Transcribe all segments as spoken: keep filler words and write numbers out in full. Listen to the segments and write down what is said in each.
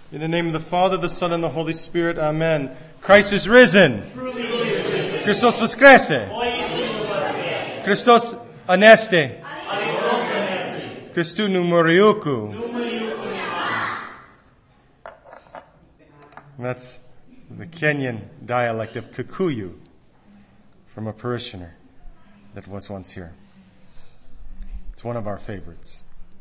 In the name of the Father, the Son, and the Holy Spirit, Amen. Christ is risen. Truly he is risen. Christos voskreσε. Christos aneste. Christou numerioukou. That's the Kenyan dialect of Kikuyu from a parishioner that was once here. It's one of our favorites.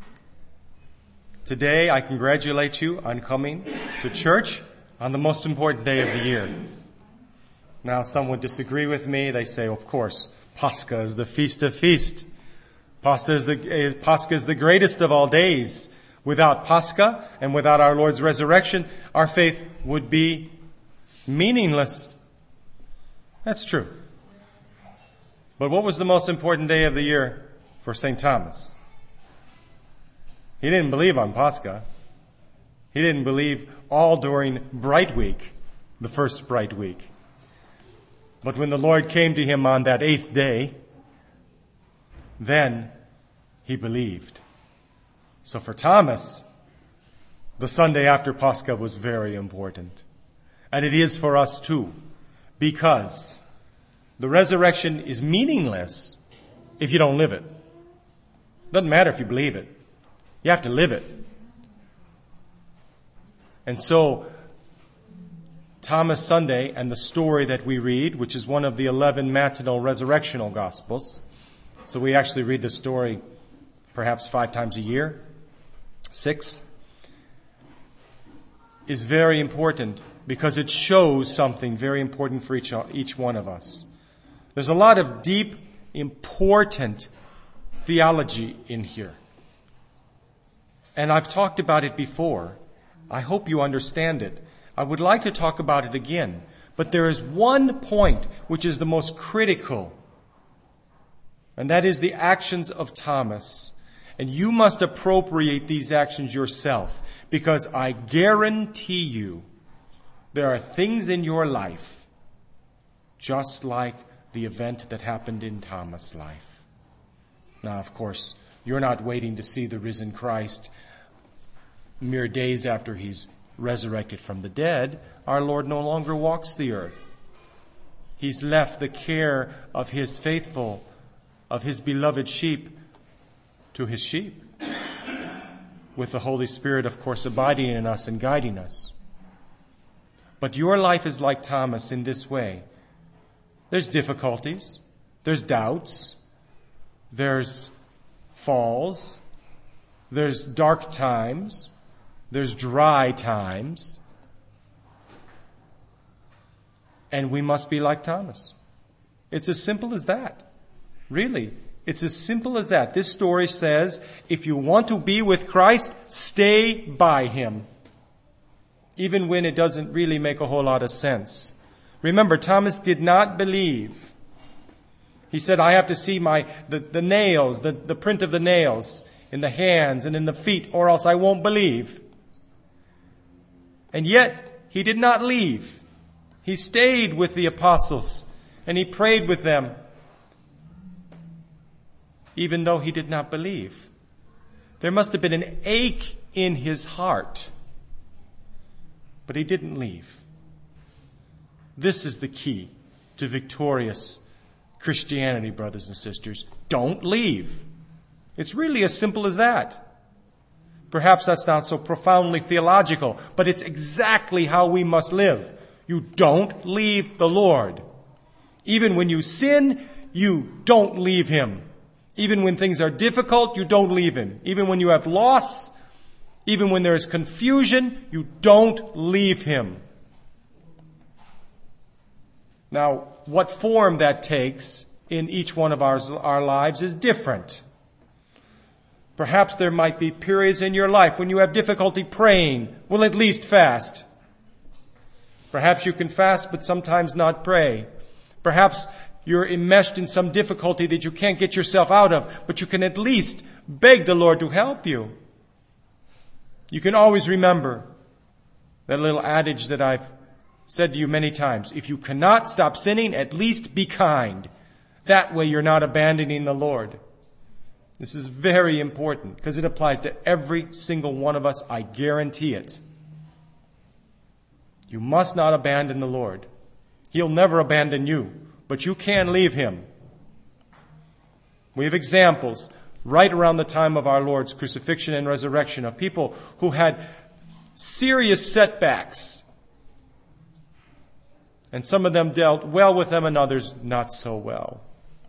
Today, I congratulate you on coming to church on the most important day of the year. Now, some would disagree with me. They say, of course, Pascha is the feast of feasts. Pascha is the, Pascha is the greatest of all days. Without Pascha and without our Lord's resurrection, our faith would be meaningless. That's true. But what was the most important day of the year for Saint Thomas? He didn't believe on Pascha. He didn't believe all during Bright Week, the first Bright Week. But when the Lord came to him on that eighth day, then he believed. So for Thomas, the Sunday after Pascha was very important. And it is for us too, because the resurrection is meaningless if you don't live it. Doesn't matter if you believe it. You have to live it. And so, Thomas Sunday and the story that we read, which is one of the eleven matinal resurrectional gospels. So we actually read the story perhaps five times a year, six, is very important because it shows something very important for each, each one of us. There's a lot of deep, important theology in here. And I've talked about it before. I hope you understand it. I would like to talk about it again. But there is one point which is the most critical. And that is the actions of Thomas. And you must appropriate these actions yourself. Because I guarantee you, there are things in your life just like the event that happened in Thomas' life. Now, of course, you're not waiting to see the risen Christ mere days after he's resurrected from the dead. Our Lord no longer walks the earth. He's left the care of his faithful, of his beloved sheep to his sheep, with the Holy Spirit, of course, abiding in us and guiding us. But your life is like Thomas in this way. There's difficulties, there's doubts, there's falls, there's dark times, there's dry times, and we must be like Thomas. It's as simple as that. Really, it's as simple as that. This story says, if you want to be with Christ, stay by him, even when it doesn't really make a whole lot of sense. Remember, Thomas did not believe. He said, I have to see my the, the nails, the, the print of the nails in the hands and in the feet, or else I won't believe. And yet, he did not leave. He stayed with the apostles, and he prayed with them, even though he did not believe. There must have been an ache in his heart, but he didn't leave. This is the key to victorious Christianity, brothers and sisters. Don't leave. It's really as simple as that. Perhaps that's not so profoundly theological, but it's exactly how we must live. You don't leave the Lord. Even when you sin, you don't leave him. Even when things are difficult, you don't leave him. Even when you have loss, even when there is confusion, you don't leave him. Now, what form that takes in each one of our, our lives is different. Perhaps there might be periods in your life when you have difficulty praying. Well, at least fast. Perhaps you can fast, but sometimes not pray. Perhaps you're enmeshed in some difficulty that you can't get yourself out of, but you can at least beg the Lord to help you. You can always remember that little adage that I've said to you many times. If you cannot stop sinning, at least be kind. That way you're not abandoning the Lord. This is very important because it applies to every single one of us. I guarantee it. You must not abandon the Lord. He'll never abandon you, but you can leave him. We have examples right around the time of our Lord's crucifixion and resurrection of people who had serious setbacks. And some of them dealt well with them and others not so well.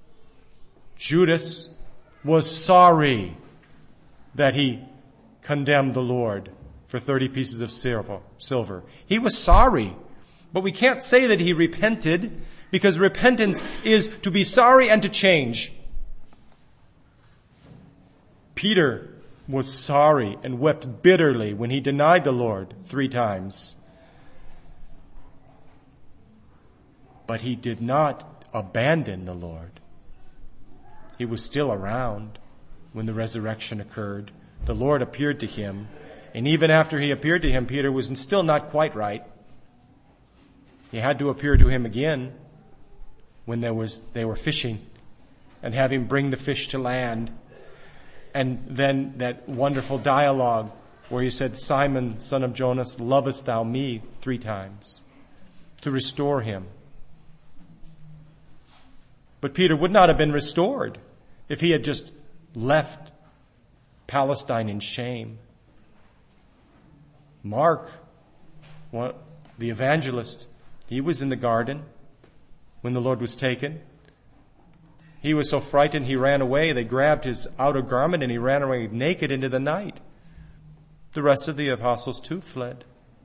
Judas was sorry that he condemned the Lord for thirty pieces of silver. He was sorry, but we can't say that he repented, because repentance is to be sorry and to change. Peter was sorry and wept bitterly when he denied the Lord three times. But he did not abandon the Lord. He was still around when the resurrection occurred. The Lord appeared to him. And even after he appeared to him, Peter was still not quite right. He had to appear to him again when there was they were fishing and have him bring the fish to land. And then that wonderful dialogue where he said, Simon, son of Jonas, lovest thou me? Three times. To restore him. But Peter would not have been restored if he had just left Palestine in shame. Mark, one, the evangelist, he was in the garden when the Lord was taken. He was so frightened he ran away. They grabbed his outer garment and he ran away naked into the night. The rest of the apostles too fled.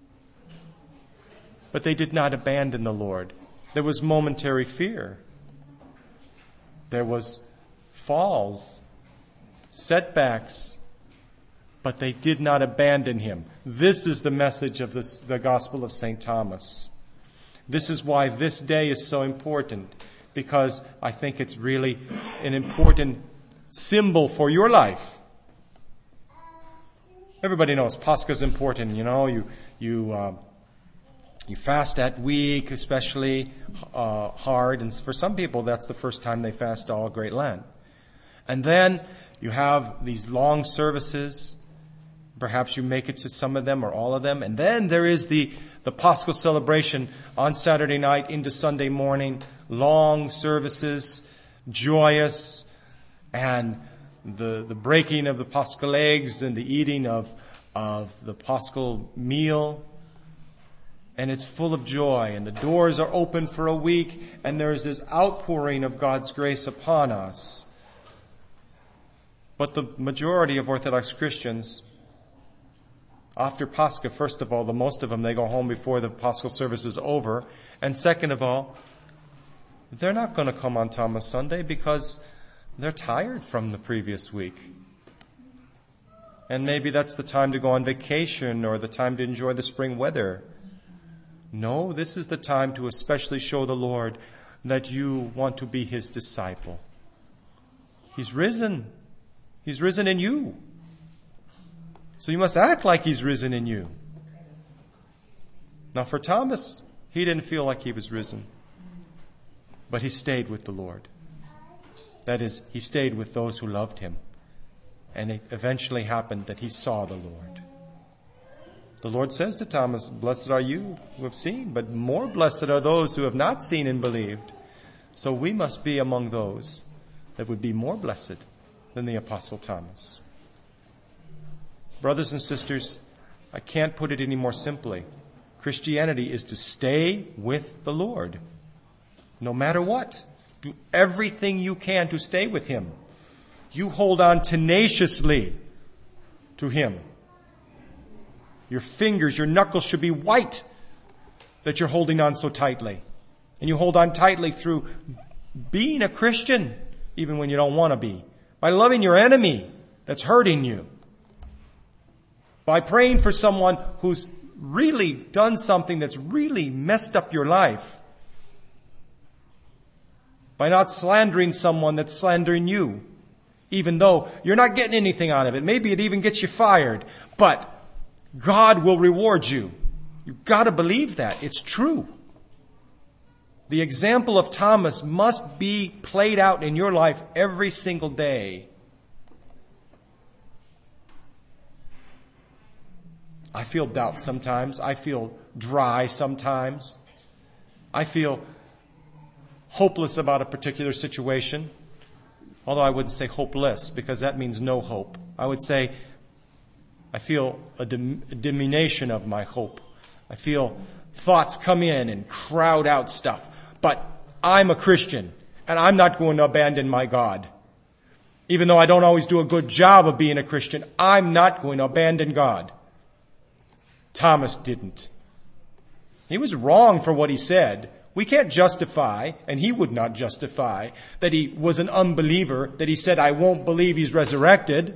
But they did not abandon the Lord. There was momentary fear. There was falls, setbacks, but they did not abandon him. This is the message of this, the Gospel of Saint Thomas. This is why this day is so important, because I think it's really an important symbol for your life. Everybody knows Pascha is important. You know, you you uh, you fast that week, especially uh, hard, and for some people that's the first time they fast all Great Lent. And then you have these long services. Perhaps you make it to some of them or all of them. And then there is the, the Paschal celebration on Saturday night into Sunday morning. Long services, joyous, and the, the breaking of the Paschal eggs and the eating of, of the Paschal meal. And it's full of joy. And the doors are open for a week. And there's this outpouring of God's grace upon us. But the majority of Orthodox Christians, after Pascha, first of all, the most of them, they go home before the Paschal service is over. And second of all, they're not going to come on Thomas Sunday because they're tired from the previous week. And maybe that's the time to go on vacation or the time to enjoy the spring weather. No, this is the time to especially show the Lord that you want to be his disciple. He's risen. He's risen in you. So you must act like he's risen in you. Now for Thomas, he didn't feel like he was risen. But he stayed with the Lord. That is, he stayed with those who loved him. And it eventually happened that he saw the Lord. The Lord says to Thomas, blessed are you who have seen, but more blessed are those who have not seen and believed. So we must be among those that would be more blessed than the Apostle Thomas. Brothers and sisters, I can't put it any more simply. Christianity is to stay with the Lord. No matter what. Do everything you can to stay with him. You hold on tenaciously to him. Your fingers, your knuckles should be white that you're holding on so tightly. And you hold on tightly through being a Christian, even when you don't want to be. By loving your enemy that's hurting you. By praying for someone who's really done something that's really messed up your life. By not slandering someone that's slandering you. Even though you're not getting anything out of it. Maybe it even gets you fired. But God will reward you. You've got to believe that. It's true. The example of Thomas must be played out in your life every single day. I feel doubt sometimes. I feel dry sometimes. I feel hopeless about a particular situation. Although I wouldn't say hopeless, because that means no hope. I would say I feel a, dim- a diminution of my hope. I feel thoughts come in and crowd out stuff. But I'm a Christian, and I'm not going to abandon my God. Even though I don't always do a good job of being a Christian, I'm not going to abandon God. Thomas didn't. He was wrong for what he said. We can't justify, and he would not justify, that he was an unbeliever, that he said, I won't believe he's resurrected.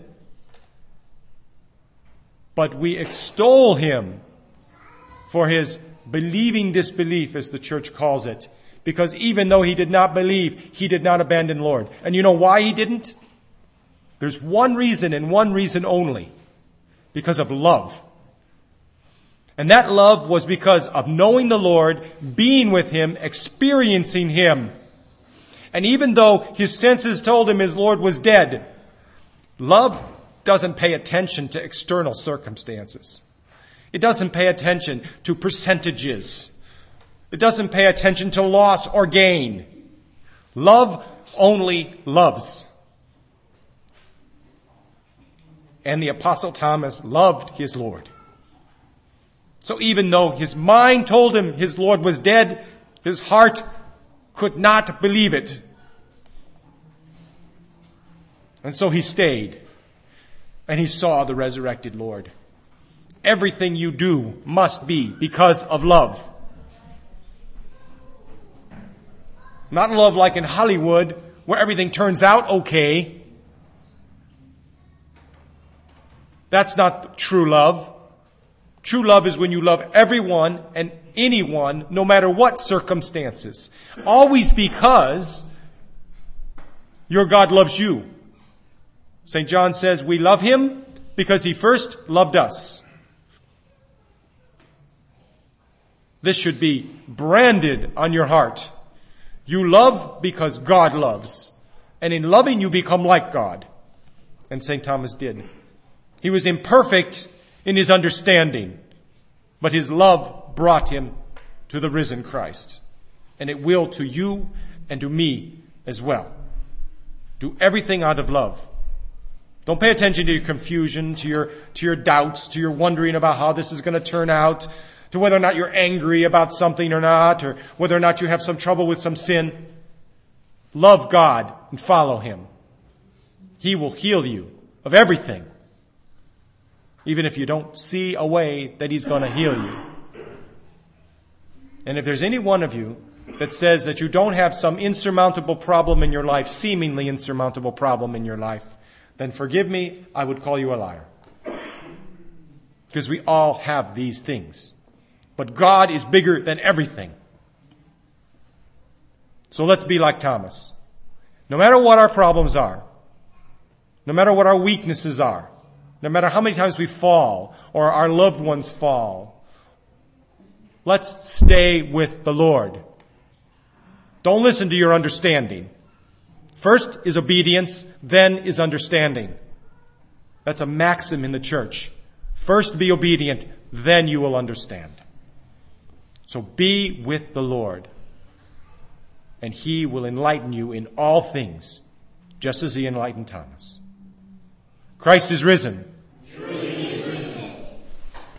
But we extol him for his believing disbelief, as the church calls it. Because even though he did not believe, he did not abandon the Lord. And you know why he didn't? There's one reason and one reason only. Because of love. And that love was because of knowing the Lord, being with him, experiencing him. And even though his senses told him his Lord was dead, love doesn't pay attention to external circumstances. It doesn't pay attention to percentages. It doesn't pay attention to loss or gain. Love only loves. And the Apostle Thomas loved his Lord. So even though his mind told him his Lord was dead, his heart could not believe it. And so he stayed. And he saw the resurrected Lord. Everything you do must be because of love. Not love like in Hollywood, where everything turns out okay. That's not true love. True love is when you love everyone and anyone, no matter what circumstances. Always because your God loves you. Saint John says we love him because he first loved us. This should be branded on your heart. You love because God loves. And in loving you become like God. And Saint Thomas did. He was imperfect in his understanding, but his love brought him to the risen Christ. And it will to you and to me as well. Do everything out of love. Don't pay attention to your confusion, to your, to your doubts, to your wondering about how this is going to turn out, to whether or not you're angry about something or not, or whether or not you have some trouble with some sin. Love God and follow him. He will heal you of everything. Even if you don't see a way that he's going to heal you. And if there's any one of you that says that you don't have some insurmountable problem in your life, seemingly insurmountable problem in your life, then forgive me, I would call you a liar. Because we all have these things. But God is bigger than everything. So let's be like Thomas. No matter what our problems are, no matter what our weaknesses are, no matter how many times we fall or our loved ones fall, let's stay with the Lord. Don't listen to your understanding. First is obedience, then is understanding. That's a maxim in the church. First be obedient, then you will understand. So be with the Lord, and he will enlighten you in all things, just as he enlightened Thomas. Christ is risen. Truly.